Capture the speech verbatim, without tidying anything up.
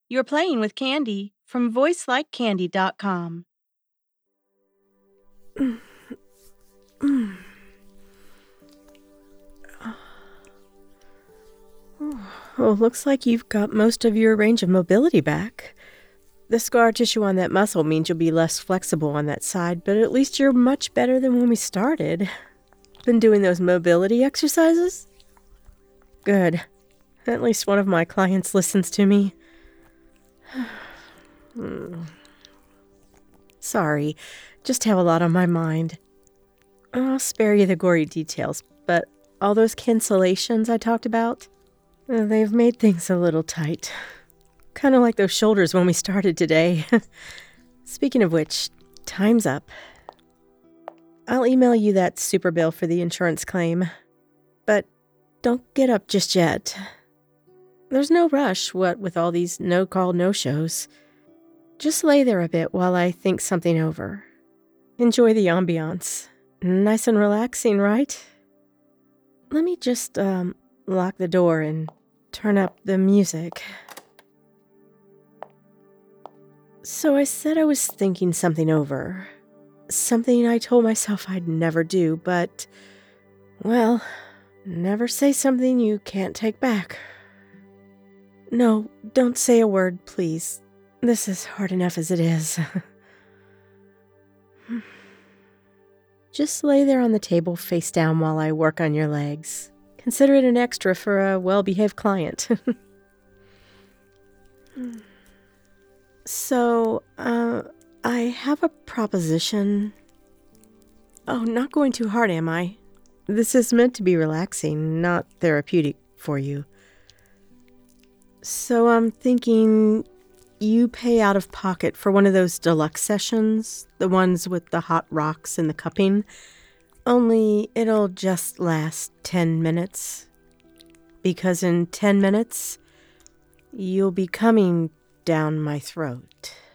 You're playing with Candy from voice like candy dot com. Oh, looks like you've got most of your range of mobility back. The scar tissue on that muscle means you'll be less flexible on that side, but at least you're much better than when we started. Been doing those mobility exercises? Good. At least one of my clients listens to me. Sorry, just have a lot on my mind. I'll spare you the gory details, but all those cancellations I talked about, uh, they've made things a little tight. Kind of like those shoulders when we started today. Speaking of which, time's up. I'll email you that super bill for the insurance claim. But don't get up just yet. There's no rush, what with all these no-call, no-shows. Just lay there a bit while I think something over. Enjoy the ambiance. Nice and relaxing, right? Let me just, um, lock the door and turn up the music. So I said I was thinking something over. Something I told myself I'd never do, but, well, never say something you can't take back. No, don't say a word, please. This is hard enough as it is. Just lay there on the table face down while I work on your legs. Consider it an extra for a well-behaved client. So, uh, I have a proposition. Oh, not going too hard, am I? This is meant to be relaxing, not therapeutic for you. So I'm thinking you pay out of pocket for one of those deluxe sessions, the ones with the hot rocks and the cupping, only it'll just last ten minutes. Because in ten minutes, you'll be coming down my throat.